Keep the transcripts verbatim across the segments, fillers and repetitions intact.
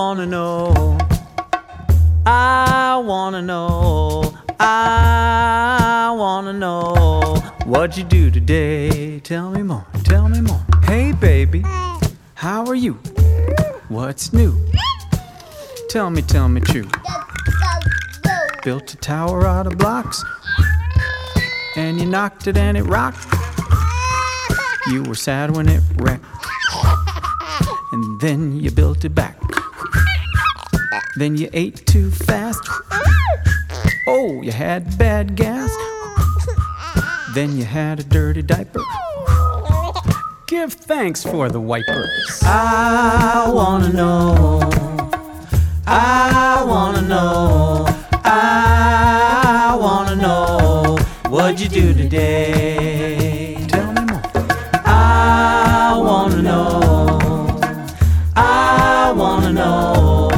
wanna know, I wanna know, I wanna know, what'd you do today? Tell me more, tell me more. Hey baby, how are you? What's new? Tell me, tell me true. Built a tower out of blocks, and you knocked it and it rocked. You were sad when it wrecked, and then you built it back. Then you ate too fast. Oh, you had bad gas. Then you had a dirty diaper. Give thanks for the wipers. I wanna know, I wanna know, I wanna know, what'd you do today? Tell me more. I wanna know, I wanna know,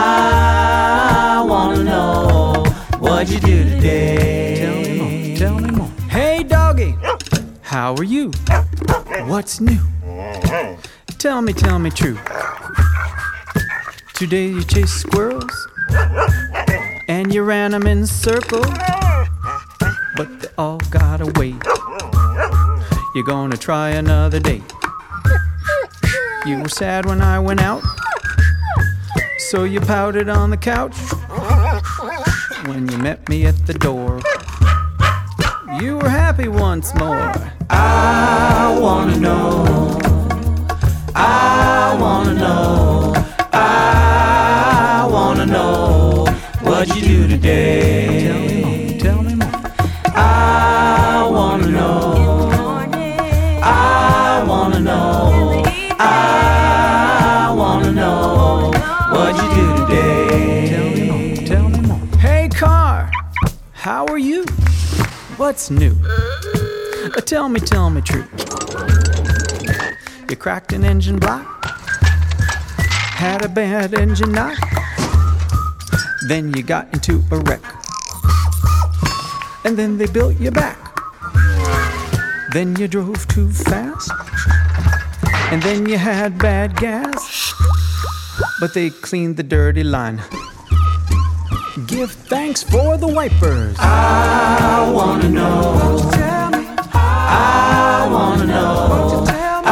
I wanna know, what'd you do today? Tell me more, tell me more. Hey doggy, how are you? What's new? Tell me, tell me true. Today you chased squirrels, and you ran them in circles, but they all got away. You're gonna try another day. You were sad when I went out, so you pouted on the couch. When you met me at the door, you were happy once more. I wanna know, I wanna know, I wanna know, what'd you do today? Tell me more, tell me more. I wanna know, I wanna know, I wanna know, what'd you do today? Tell me more, tell me more. Hey car, how are you? What's new? Uh, tell me, tell me true. You cracked an engine block, had a bad engine knock, then you got into a wreck, and then they built you back. Then you drove too fast, and then you had bad gas, but they cleaned the dirty line. Give thanks for the wipers. I wanna know, I wanna know,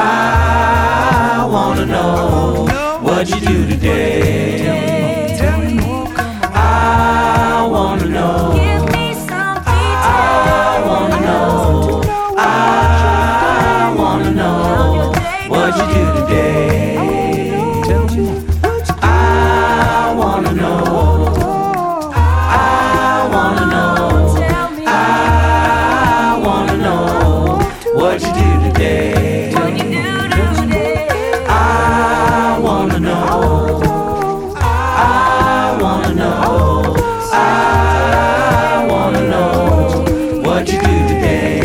I wanna know, what'd you do today? Tell me more, I wanna know, I wanna know, I wanna know, what'd you do today? Tell me more, I wanna know, I wanna know, I wanna know, what'd you do today? What'd you do today? I wanna know, I wanna know, I wanna know, what'd you do today?